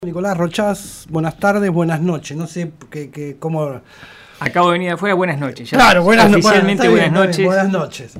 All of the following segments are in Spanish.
Nicolás Rochás, buenas tardes, buenas noches. No sé cómo. Acabo de venir de afuera, buenas noches. Ya claro, oficialmente buenas noches. Buenas noches.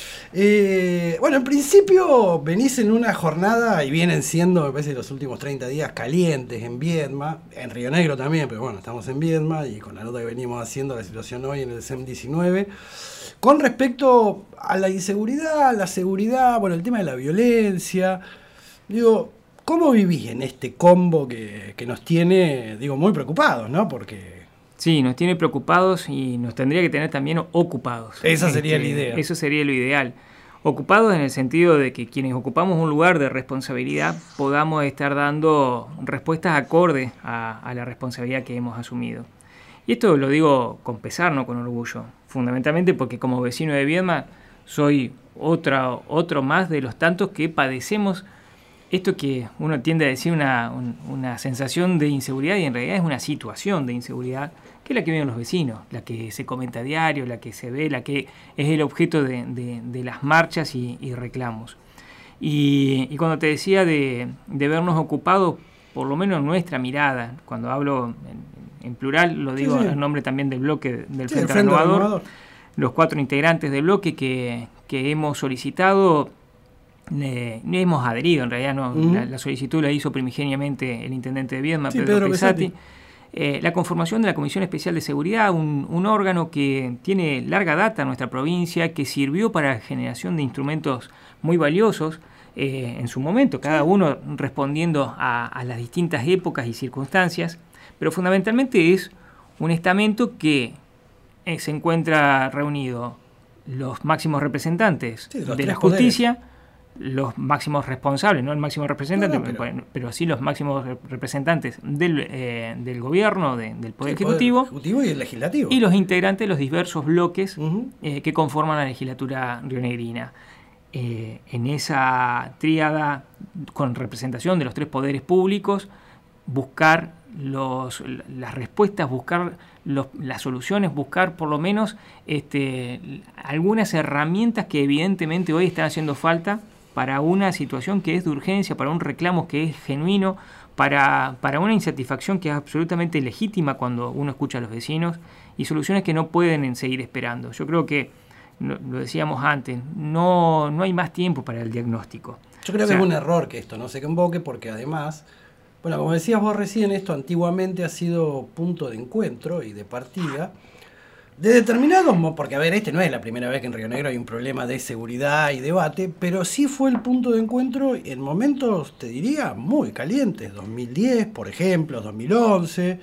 Bueno, en principio venís en una jornada y vienen siendo, me parece, los últimos 30 días calientes en Viedma, en Río Negro también, pero bueno, estamos en Viedma y con la nota que venimos haciendo, la situación hoy en el CEM 19. Con respecto a la inseguridad, a la seguridad, bueno, el tema de la violencia, digo. ¿Cómo vivís en este combo que nos tiene, muy preocupados, ¿no? Porque... Sí, nos tiene preocupados y nos tendría que tener también ocupados. Esa sería la idea. Eso sería lo ideal. Ocupados en el sentido de que quienes ocupamos un lugar de responsabilidad podamos estar dando respuestas acordes a la responsabilidad que hemos asumido. Y esto lo digo con pesar, no con orgullo. Fundamentalmente porque como vecino de Viedma soy otro más de los tantos que padecemos esto que uno tiende a decir una sensación de inseguridad y en realidad es una situación de inseguridad que es la que viven los vecinos, la que se comenta a diario, la que se ve, la que es el objeto de las marchas y reclamos. Y cuando te decía de vernos ocupados, por lo menos nuestra mirada, cuando hablo en plural, lo digo en nombre también del bloque del Frente Renovador, los 4 integrantes del bloque que hemos solicitado. No hemos adherido, en realidad no. La solicitud la hizo primigeniamente el intendente de Viedma, Pedro Pesati. La conformación de la Comisión Especial de Seguridad, un órgano que tiene larga data en nuestra provincia, que sirvió para la generación de instrumentos muy valiosos en su momento, cada uno respondiendo a las distintas épocas y circunstancias, pero fundamentalmente es un estamento que se encuentra reunido los máximos representantes de la justicia, los máximos responsables, no el máximo representante, pero sí los máximos representantes del gobierno, del Poder Ejecutivo y el Legislativo. Y los integrantes de los diversos bloques que conforman la legislatura rionegrina. En esa tríada, con representación de los 3 poderes públicos, buscar las respuestas, buscar las soluciones, buscar por lo menos algunas herramientas que evidentemente hoy están haciendo falta para una situación que es de urgencia, para un reclamo que es genuino, para una insatisfacción que es absolutamente legítima cuando uno escucha a los vecinos y soluciones que no pueden seguir esperando. Yo creo que, lo decíamos antes, no hay más tiempo para el diagnóstico. Yo creo que es un error que esto no se convoque porque además, bueno, como decías vos recién, esto antiguamente ha sido punto de encuentro y de partida de determinados, porque a ver, no es la primera vez que en Río Negro hay un problema de seguridad y debate, pero sí fue el punto de encuentro en momentos, te diría, muy calientes. 2010, por ejemplo, 2011,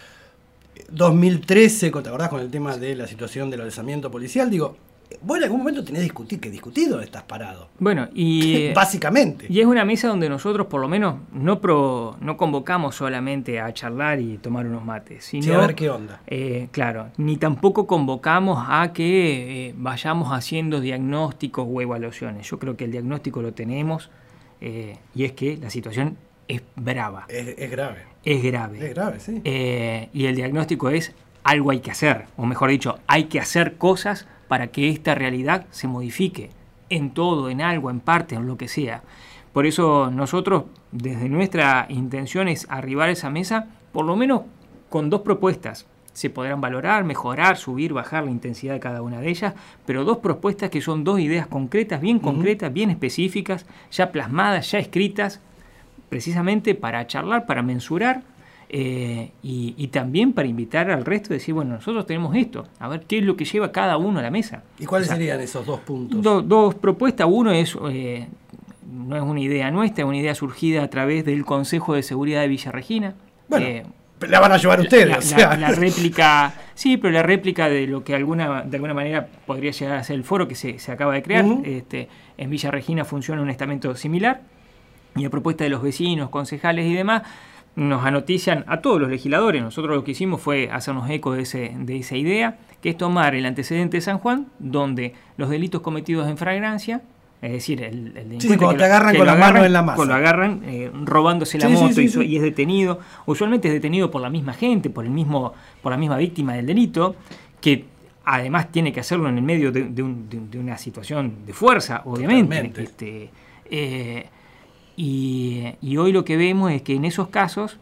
2013, ¿te acordás con el tema de la situación del alzamiento policial? Digo, vos en algún momento tenés que discutir dónde estás parado. Bueno, y básicamente. Y es una mesa donde nosotros por lo menos no convocamos solamente a charlar y tomar unos mates, sino a ver qué onda. Claro, ni tampoco convocamos a que vayamos haciendo diagnósticos o evaluaciones. Yo creo que el diagnóstico lo tenemos y es que la situación es brava. Es grave. Es grave. Es grave, sí. Y el diagnóstico es algo hay que hacer, o mejor dicho, hay que hacer cosas para que esta realidad se modifique en todo, en algo, en parte, en lo que sea. Por eso nosotros, desde nuestra intención es arribar a esa mesa, por lo menos con 2 propuestas. Se podrán valorar, mejorar, subir, bajar la intensidad de cada una de ellas, pero 2 propuestas que son 2 ideas concretas, bien específicas, ya plasmadas, ya escritas, precisamente para charlar, para mensurar, y también para invitar al resto a decir, bueno, nosotros tenemos esto, a ver qué es lo que lleva cada uno a la mesa. ¿Y cuáles serían esos 2 puntos? 2 propuestas. Uno es, no es una idea nuestra, es una idea surgida a través del Consejo de Seguridad de Villa Regina. Bueno, la van a llevar ustedes. La réplica, sí, pero la réplica de lo que de alguna manera podría llegar a ser el foro que se acaba de crear. En Villa Regina funciona un estamento similar y a propuesta de los vecinos, concejales y demás, nos anotician a todos los legisladores. Nosotros lo que hicimos fue hacernos eco de esa idea, que es tomar el antecedente de San Juan, donde los delitos cometidos en flagrancia, es decir, el delincuente cuando te agarran con las manos en la masa. Cuando lo agarran robándose la moto y es detenido, usualmente es detenido por la misma gente, por la misma víctima del delito, que además tiene que hacerlo en el medio de una situación de fuerza, obviamente. Y hoy lo que vemos es que en esos casos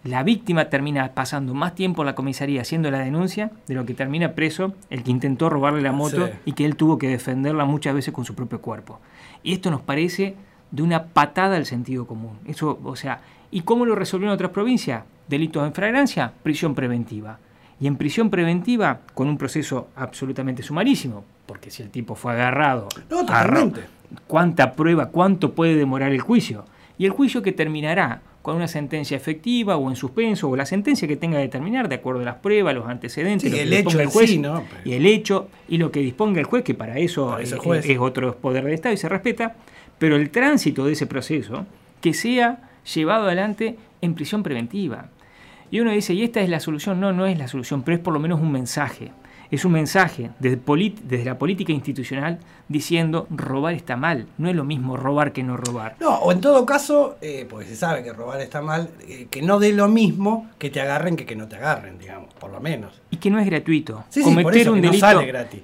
la víctima termina pasando más tiempo en la comisaría haciendo la denuncia de lo que termina preso el que intentó robarle la moto y que él tuvo que defenderla muchas veces con su propio cuerpo. Y esto nos parece de una patada al sentido común. Eso, o sea, ¿y cómo lo resolvieron otras provincias? Delitos en flagrancia, prisión preventiva. Y en prisión preventiva, con un proceso absolutamente sumarísimo, porque si el tipo fue agarrado, ¿cuánta prueba, cuánto puede demorar el juicio? Y el juicio que terminará con una sentencia efectiva o en suspenso, o la sentencia que tenga que terminar de acuerdo a las pruebas, los antecedentes, sí, lo el que hecho el juez, sí, ¿no? y el hecho, y lo que disponga el juez, que para eso es otro poder del Estado y se respeta, pero el tránsito de ese proceso que sea llevado adelante en prisión preventiva. Y uno dice, ¿y esta es la solución? No, no es la solución, pero es por lo menos un mensaje. Es un mensaje desde la política institucional diciendo robar está mal. No es lo mismo robar que no robar. No, o en todo caso, porque se sabe que robar está mal, que no dé lo mismo que te agarren que no te agarren, digamos, por lo menos. Y que no es gratuito. Sí, cometer por eso, un que delito, no sale gratis.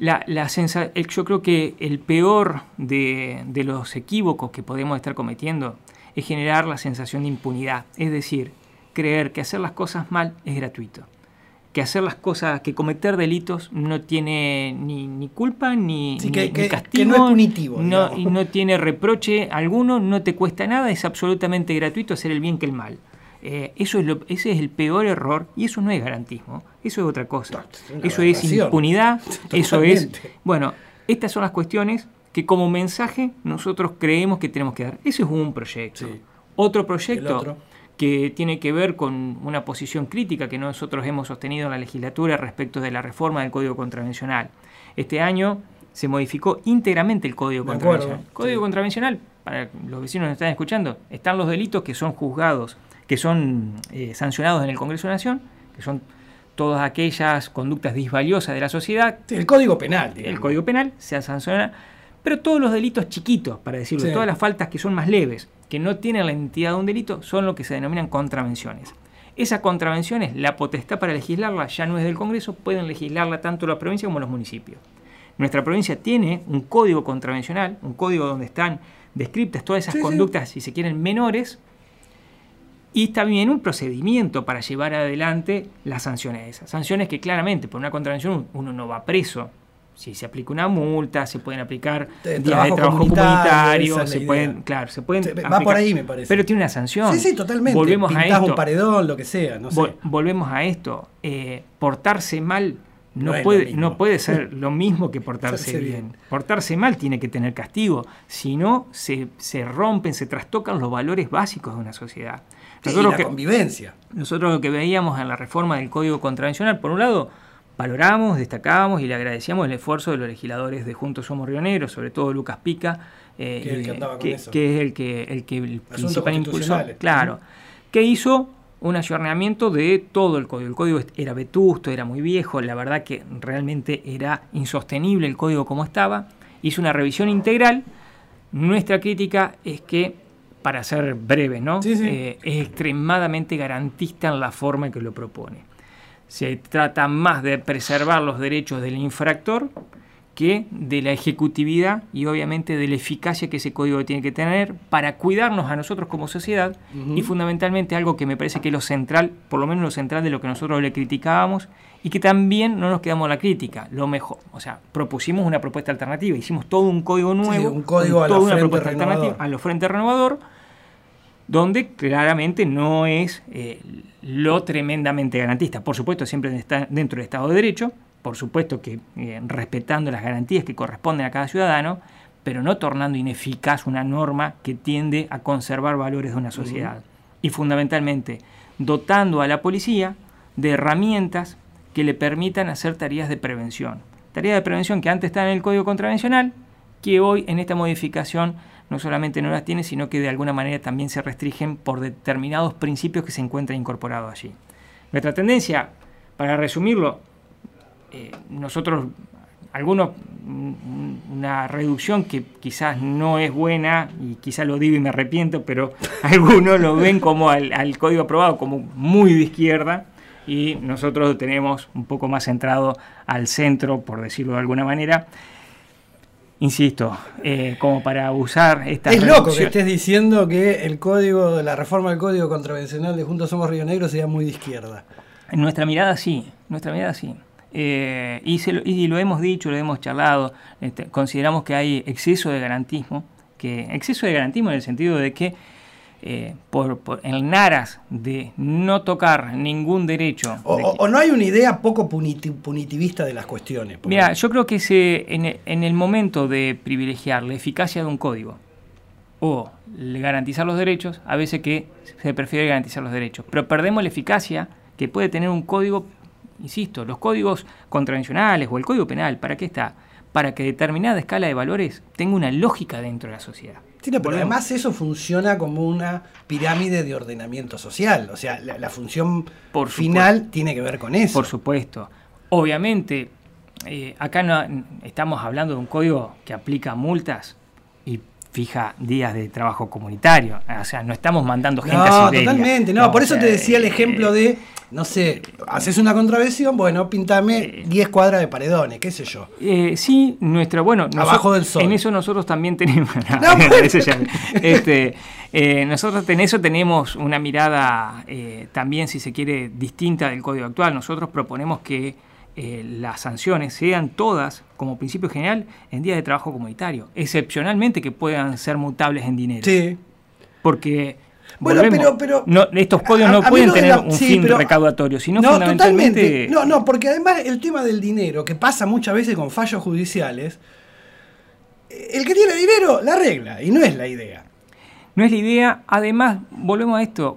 Yo creo que el peor de los equívocos que podemos estar cometiendo es generar la sensación de impunidad. Es decir, creer que hacer las cosas mal es gratuito. Que hacer las cosas, que cometer delitos no tiene ni culpa ni castigo. Que no es punitivo. Y no tiene reproche alguno, no te cuesta nada, es absolutamente gratuito hacer el bien que el mal. Ese es el peor error y eso no es garantismo, eso es otra cosa. Eso es impunidad, eso es... Bueno, estas son las cuestiones que como mensaje nosotros creemos que tenemos que dar. Ese es un proyecto. Sí. Otro proyecto que tiene que ver con una posición crítica que nosotros hemos sostenido en la legislatura respecto de la reforma del Código Contravencional. Este año se modificó íntegramente el Código Contravencional. El Código Contravencional, para los vecinos que nos están escuchando, están los delitos que son juzgados, que son sancionados en el Congreso de la Nación, que son todas aquellas conductas disvaliosas de la sociedad. Sí, el Código Penal. Digamos. El Código Penal se sanciona, pero todos los delitos chiquitos, para decirlo, todas las faltas que son más leves, que no tienen la entidad de un delito, son lo que se denominan contravenciones. Esas contravenciones, la potestad para legislarla ya no es del Congreso, pueden legislarla tanto las provincias como los municipios. Nuestra provincia tiene un código contravencional, un código donde están descritas todas esas conductas, si se quieren, menores, y también un procedimiento para llevar adelante las sanciones esas. Sanciones que claramente por una contravención uno no va preso. Si se aplica una multa, se pueden aplicar días de trabajo comunitario, se pueden va por ahí, me parece. Pero tiene una sanción. Sí, totalmente. Volvemos Pintás a esto, un paredón, lo que sea, no sé. Volvemos a esto. Portarse mal no puede ser lo mismo que portarse bien. Portarse mal tiene que tener castigo. Si no, se rompen, se trastocan los valores básicos de una sociedad. Convivencia. Nosotros lo que veíamos en la reforma del Código Contravencional, por un lado, valoramos, destacábamos y le agradecíamos el esfuerzo de los legisladores de Juntos Somos Río Negro, sobre todo Lucas Pica, que es el principal impulsor, claro, que hizo un ayornamiento de todo el código. El código era vetusto, era muy viejo, la verdad que realmente era insostenible el código como estaba. Hizo una revisión integral. Nuestra crítica es que, para ser breve, ¿no? Es extremadamente garantista en la forma en que lo propone. Se trata más de preservar los derechos del infractor que de la ejecutividad y obviamente de la eficacia que ese código tiene que tener para cuidarnos a nosotros como sociedad y fundamentalmente algo que me parece que es lo central, por lo menos lo central de lo que nosotros le criticábamos y que también no nos quedamos en la crítica, lo mejor, o sea, propusimos una propuesta alternativa, hicimos todo un código nuevo, un código toda una propuesta alternativa a los Frente Renovador, donde claramente no es lo tremendamente garantista. Por supuesto, siempre está dentro del Estado de Derecho, por supuesto que respetando las garantías que corresponden a cada ciudadano, pero no tornando ineficaz una norma que tiende a conservar valores de una sociedad. Y fundamentalmente, dotando a la policía de herramientas que le permitan hacer tareas de prevención. Tareas de prevención que antes estaban en el Código Contravencional, que hoy en esta modificación no solamente no las tiene, sino que de alguna manera también se restringen por determinados principios que se encuentran incorporados allí. Nuestra tendencia, para resumirlo, nosotros, algunos, una reducción que quizás no es buena, y quizás lo digo y me arrepiento, pero algunos lo ven como al código aprobado como muy de izquierda, y nosotros lo tenemos un poco más centrado al centro, por decirlo de alguna manera. insisto, como para usar estas Es loco que estés diciendo que el código, la reforma del Código Contravencional de Juntos Somos Río Negro sea muy de izquierda. En nuestra mirada sí, y lo hemos dicho, lo hemos charlado, consideramos que hay exceso de garantismo en el sentido de que en aras de no tocar ningún derecho. O no hay una idea poco punitivista de las cuestiones. Mira, yo creo que en el momento de privilegiar la eficacia de un código o garantizar los derechos, a veces que se prefiere garantizar los derechos, pero perdemos la eficacia que puede tener un código. Insisto, los códigos contravencionales o el código penal, ¿para qué está? Para que determinada escala de valores tenga una lógica dentro de la sociedad. Sí, no, pero además eso funciona como una pirámide de ordenamiento social. O sea, la función final tiene que ver con eso. Por supuesto. Obviamente, acá no estamos hablando de un código que aplica multas y fija días de trabajo comunitario. O sea, no estamos mandando gente a Siberia. Totalmente. No, por eso te decía el ejemplo de, no sé, haces una contravención, bueno, pintame 10 cuadras de paredones, qué sé yo. Sí, abajo del sol. En eso nosotros también tenemos. Nosotros en eso tenemos una mirada también, si se quiere, distinta del código actual. Nosotros proponemos que las sanciones sean todas, como principio general, en días de trabajo comunitario, excepcionalmente que puedan ser mutables en dinero. Sí. Porque bueno, pero estos códigos no pueden tener un fin recaudatorio, sino fundamentalmente. Totalmente. No, porque además el tema del dinero, que pasa muchas veces con fallos judiciales, el que tiene dinero la arregla, y no es la idea. No es la idea. Además, volvemos a esto.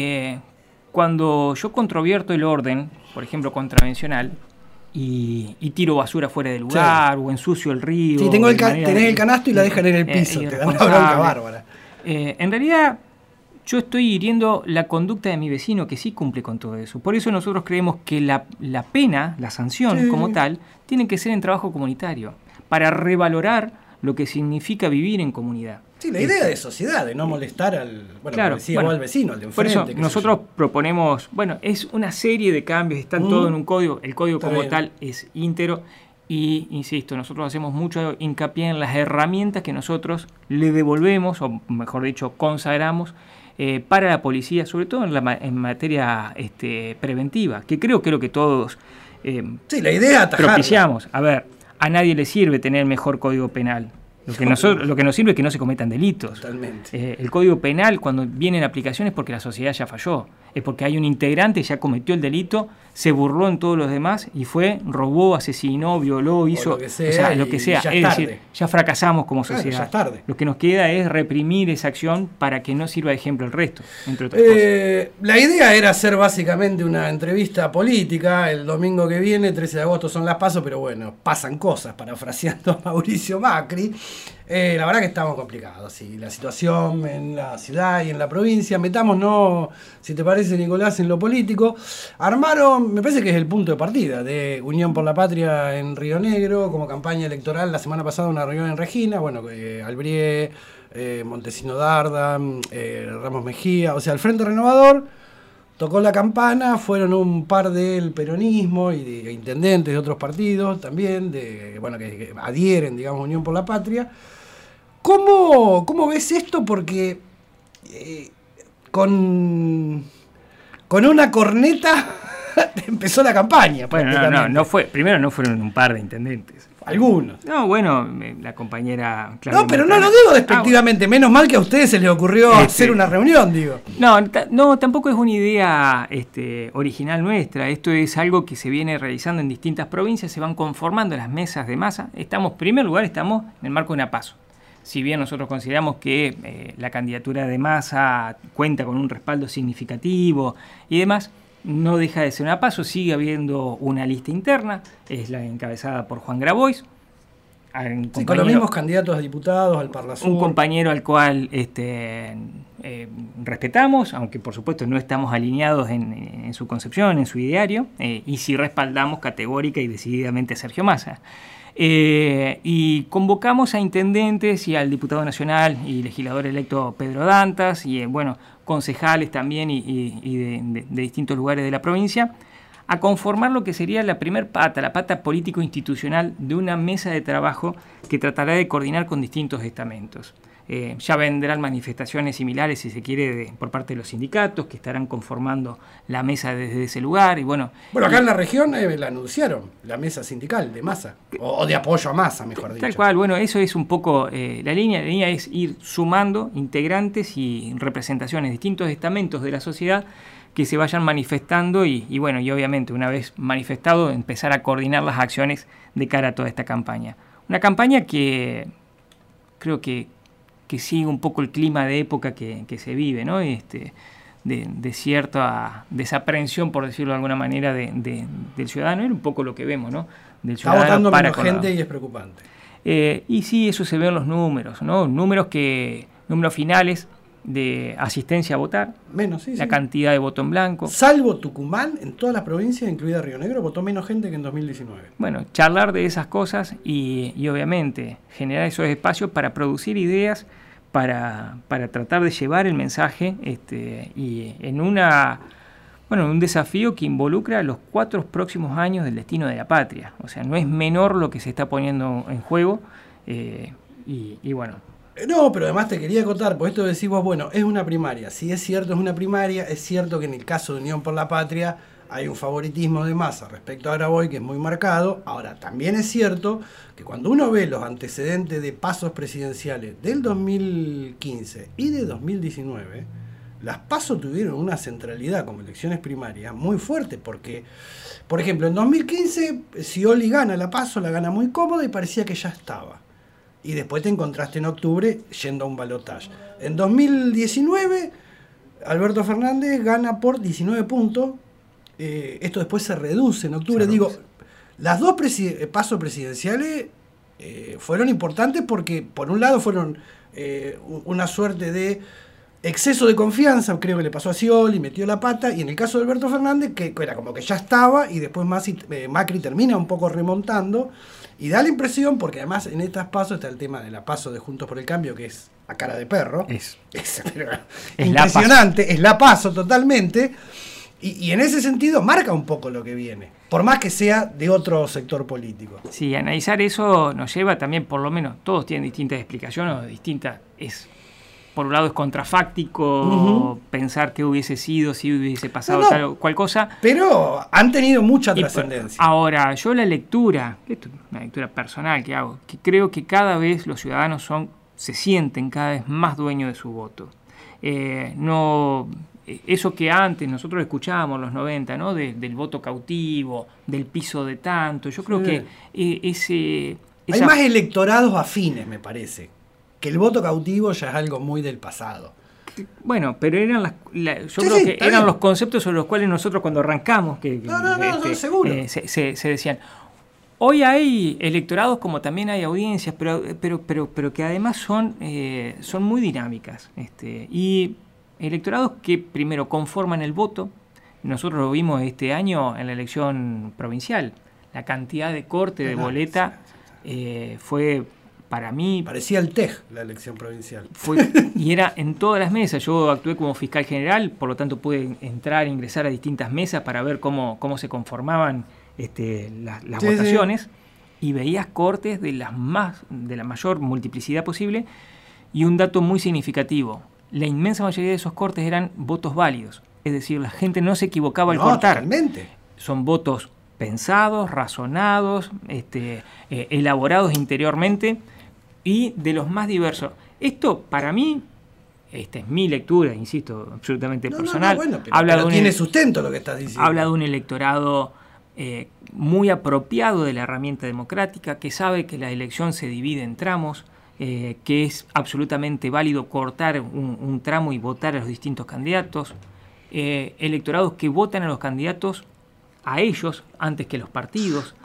Cuando yo controvierto el orden, por ejemplo, contravencional, y tiro basura fuera del lugar, o ensucio el río. Sí, tenés el canasto y la dejan en el piso, te dan una bronca bárbara. En realidad, yo estoy hiriendo la conducta de mi vecino que sí cumple con todo eso. Por eso nosotros creemos que la pena, la sanción como tal, tiene que ser en trabajo comunitario, para revalorar lo que significa vivir en comunidad. Sí, la idea de sociedad, de no molestar al vecino, al de enfrente. Por eso nosotros proponemos, es una serie de cambios, están todos en un código, el código como tal es íntegro y, insisto, nosotros hacemos mucho hincapié en las herramientas que nosotros le devolvemos, o mejor dicho, consagramos para la policía, sobre todo en materia preventiva, que creo que es lo que todos la idea propiciamos. A ver, a nadie le sirve tener el mejor código penal. Lo que nos sirve es que no se cometan delitos. Totalmente. El Código Penal, cuando viene en aplicación, es porque la sociedad ya falló. Es porque hay un integrante que ya cometió el delito, se burló en todos los demás y robó, asesinó, violó, hizo lo que sea. Es decir, ya fracasamos como sociedad. Ya es tarde. Lo que nos queda es reprimir esa acción para que no sirva de ejemplo el resto, entre otras cosas. La idea era hacer básicamente una entrevista política. El domingo que viene, 13 de agosto, son las PASO, pero bueno, pasan cosas, parafraseando a Mauricio Macri. La verdad que estamos complicados, sí. La situación en la ciudad y en la provincia. Metámonos, si te parece, Nicolás, en lo político. Armaron, me parece que es el punto de partida de Unión por la Patria en Río Negro, como campaña electoral. La semana pasada una reunión en Regina, Albrié, Montesino Darda, Ramos Mejía, o sea, el Frente Renovador tocó la campana. Fueron un par del peronismo y de intendentes de otros partidos también, que adhieren, digamos, a Unión por la Patria. ¿Cómo ves esto? Porque con una corneta empezó la campaña. Bueno, no fueron un par de intendentes. Algunos. No, la compañera... No, pero no lo digo despectivamente. Menos mal que a ustedes se les ocurrió hacer una reunión, digo. No, tampoco es una idea original nuestra. Esto es algo que se viene realizando en distintas provincias. Se van conformando las mesas de masa. En primer lugar, estamos en el marco de una PASO. Si bien nosotros consideramos que la candidatura de Massa cuenta con un respaldo significativo y demás, no deja de ser una PASO, sigue habiendo una lista interna, es la encabezada por Juan Grabois. Con los mismos candidatos a diputados, al Parlasur. Un compañero al cual respetamos, aunque por supuesto no estamos alineados en su concepción, en su ideario, y sí respaldamos categórica y decididamente a Sergio Massa. Y convocamos a intendentes y al diputado nacional y legislador electo Pedro Dantas y concejales también y de distintos lugares de la provincia a conformar lo que sería la primer pata, la pata político-institucional de una mesa de trabajo que tratará de coordinar con distintos estamentos. Ya vendrán manifestaciones similares, si se quiere, por parte de los sindicatos, que estarán conformando la mesa desde ese lugar. Bueno, acá en la región la anunciaron, la mesa sindical de Massa, o de apoyo a Massa, mejor dicho. Tal cual, bueno, eso es un poco la línea. La línea es ir sumando integrantes y representaciones, distintos estamentos de la sociedad que se vayan manifestando y bueno, y obviamente una vez manifestado, empezar a coordinar las acciones de cara a toda esta campaña. Una campaña que creo que sigue un poco el clima de época que se vive, ¿no? De cierta desaprensión, por decirlo de alguna manera, del ciudadano. Era un poco lo que vemos, ¿no? Del ciudadano. Está votando menos gente y es preocupante. Y sí, eso se ve en los números, ¿no? Números finales de asistencia a votar, la cantidad de voto en blanco. Salvo Tucumán, en todas las provincias, incluida Río Negro, votó menos gente que en 2019. Bueno, charlar de esas cosas y obviamente generar esos espacios para producir ideas, para tratar de llevar el mensaje y en un desafío que involucra los 4 próximos años del destino de la patria. O sea, no es menor lo que se está poniendo en juego y bueno. No, pero además te quería acotar, por esto decís vos, bueno, es una primaria. Si es cierto, es una primaria, es cierto que en el caso de Unión por la Patria hay un favoritismo de Massa respecto a Graboy que es muy marcado. Ahora, también es cierto que cuando uno ve los antecedentes de pasos presidenciales del 2015 y de 2019, las PASO tuvieron una centralidad como elecciones primarias muy fuerte, porque, por ejemplo, en 2015, Scioli gana la PASO, la gana muy cómoda y parecía que ya estaba. Y después te encontraste en octubre yendo a un balotaje. En 2019, Alberto Fernández gana por 19 puntos. Esto después se reduce en octubre. Digo, las dos pasos presidenciales fueron importantes porque, por un lado, fueron una suerte de exceso de confianza, creo que le pasó a Scioli, metió la pata, y en el caso de Alberto Fernández, que era como que ya estaba, y después Macri termina un poco remontando. Y da la impresión, porque además en estas pasos está el tema de la paso de Juntos por el Cambio, que es a cara de perro. Es impresionante, es la paso totalmente. Y en ese sentido marca un poco lo que viene, por más que sea de otro sector político. Sí, analizar eso nos lleva también, por lo menos, todos tienen distintas explicaciones, por un lado es contrafáctico pensar qué hubiese sido si hubiese pasado tal o cual cosa. Pero han tenido mucha trascendencia. Ahora, yo la lectura, esto es una lectura personal que hago, que creo que cada vez los ciudadanos se sienten cada vez más dueños de su voto. Eso que antes nosotros escuchábamos, los 90, ¿no? Del voto cautivo, del piso de tanto, yo creo que hay más electorados afines, me parece. Que el voto cautivo ya es algo muy del pasado. Bueno, pero eran eran los conceptos sobre los cuales nosotros cuando arrancamos seguro. Se decían. Hoy hay electorados como también hay audiencias, pero que además son muy dinámicas. Y electorados que primero conforman el voto. Nosotros lo vimos este año en la elección provincial. La cantidad de corte de boleta fue... Para mí... Parecía el TEG, la elección provincial. Y era en todas las mesas. Yo actué como fiscal general, por lo tanto pude ingresar a distintas mesas para ver cómo se conformaban las votaciones. Y veías cortes de la mayor multiplicidad posible. Y un dato muy significativo. La inmensa mayoría de esos cortes eran votos válidos. Es decir, la gente no se equivocaba al cortar. Totalmente. Son votos pensados, razonados, elaborados interiormente y de los más diversos. Esto, para mí, esta es mi lectura, insisto, absolutamente personal. Pero tiene sustento lo que estás diciendo. Habla de un electorado muy apropiado de la herramienta democrática, que sabe que la elección se divide en tramos, que es absolutamente válido cortar un tramo y votar a los distintos candidatos. Electorados que votan a los candidatos a ellos antes que los partidos.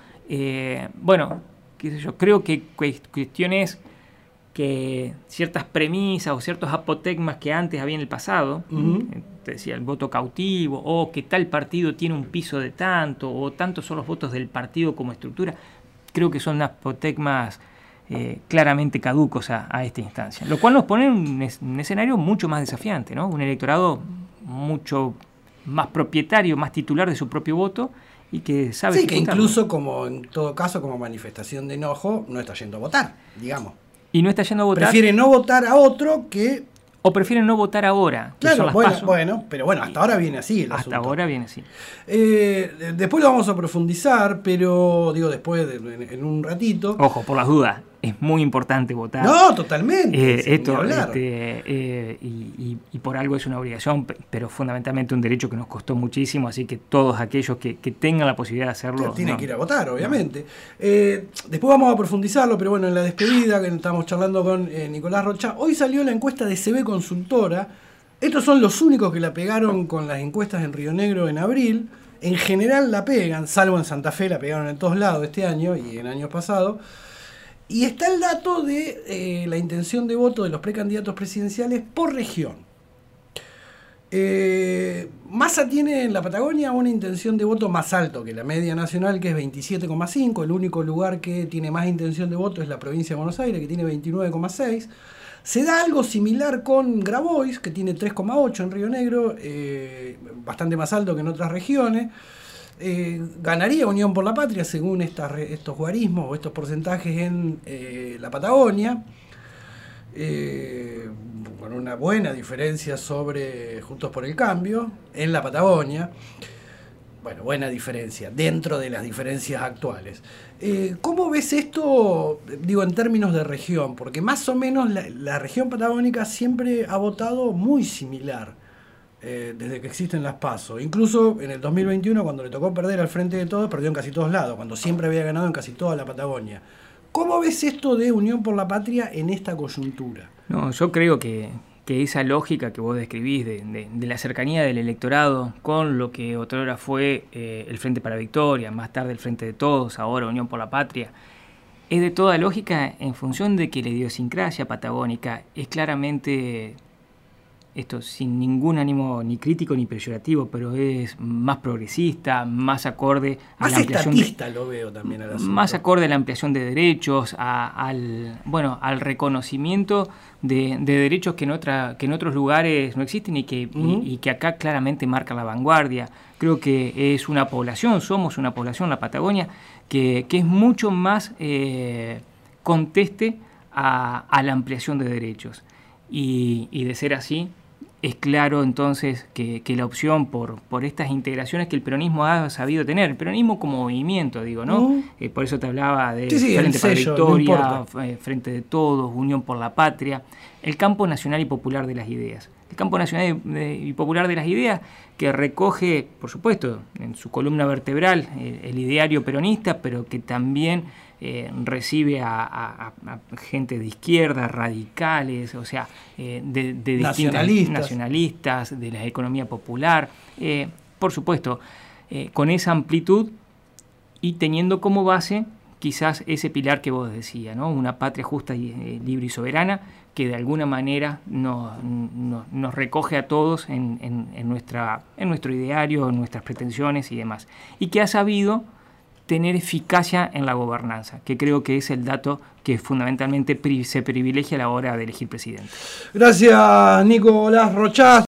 Qué sé yo, creo que cuestiones que ciertas premisas o ciertos apotegmas que antes había en el pasado, te decía el voto cautivo, o que tal partido tiene un piso de tanto, o tantos son los votos del partido como estructura, creo que son apotegmas claramente caducos a esta instancia. Lo cual nos pone en un escenario mucho más desafiante, ¿no? Un electorado mucho más propietario, más titular de su propio voto y que sabe sí, que incluso como en todo caso como manifestación de enojo no está yendo a votar, digamos. Y no está yendo a votar. Prefiere no votar a otro que... O prefieren no votar ahora. Que claro, son las bueno, pero bueno, hasta ahora viene así el asunto. Hasta ahora viene así. Después lo vamos a profundizar, pero digo después, en un ratito. Ojo, por las dudas, es muy importante votar. No, totalmente. Y por algo es una obligación, pero fundamentalmente un derecho que nos costó muchísimo, así que todos aquellos que tengan la posibilidad de hacerlo... Tienen que ir a votar, obviamente. Después vamos a profundizarlo, pero bueno, en la despedida que estamos charlando con Nicolás Rocha, hoy salió la encuesta de CB Consultora. Estos son los únicos que la pegaron con las encuestas en Río Negro en abril. En general la pegan, salvo en Santa Fe, la pegaron en todos lados este año y en años pasados. Y está el dato de la intención de voto de los precandidatos presidenciales por región. Massa tiene en la Patagonia una intención de voto más alto que la media nacional, que es 27,5. El único lugar que tiene más intención de voto es la provincia de Buenos Aires, que tiene 29,6. Se da algo similar con Grabois, que tiene 3,8 en Río Negro, bastante más alto que en otras regiones. Ganaría Unión por la Patria según estos guarismos o estos porcentajes en la Patagonia, con una buena diferencia sobre Juntos por el Cambio en la Patagonia. Bueno, buena diferencia, dentro de las diferencias actuales. ¿Cómo ves esto, digo, en términos de región? Porque más o menos la región patagónica siempre ha votado muy similar desde que existen las PASO. Incluso en el 2021, cuando le tocó perder al Frente de Todos, perdió en casi todos lados, cuando siempre había ganado en casi toda la Patagonia. ¿Cómo ves esto de Unión por la Patria en esta coyuntura? No, yo creo que esa lógica que vos describís de la cercanía del electorado con lo que otrora fue el Frente para Victoria, más tarde el Frente de Todos, ahora Unión por la Patria, es de toda lógica en función de que la idiosincrasia patagónica es claramente, esto sin ningún ánimo ni crítico ni peyorativo, pero es más progresista, más acorde a más la ampliación estatista lo veo también al asunto. Más acorde a la ampliación de derechos, al reconocimiento de derechos que en otros lugares no existen y que acá claramente marca la vanguardia. Creo que es una población, somos una población, la Patagonia, que es mucho más conteste a la ampliación de derechos. Y de ser así, es claro entonces que la opción por estas integraciones que el peronismo ha sabido tener, el peronismo como movimiento, digo, ¿no? Por eso te hablaba de Frente para Victoria, Frente de Todos, Unión por la Patria, el campo nacional y popular de las ideas. El campo nacional y popular de las ideas que recoge, por supuesto, en su columna vertebral el ideario peronista, pero que también recibe a gente de izquierda, radicales, o sea, de distintas nacionalistas, de la economía popular, por supuesto, con esa amplitud y teniendo como base quizás ese pilar que vos decías, ¿no? Una patria justa y libre y soberana que de alguna manera nos recoge a todos en nuestro ideario, en nuestras pretensiones y demás, y que ha sabido tener eficacia en la gobernanza, que creo que es el dato que fundamentalmente se privilegia a la hora de elegir presidente. Gracias, Nicolás Rocha.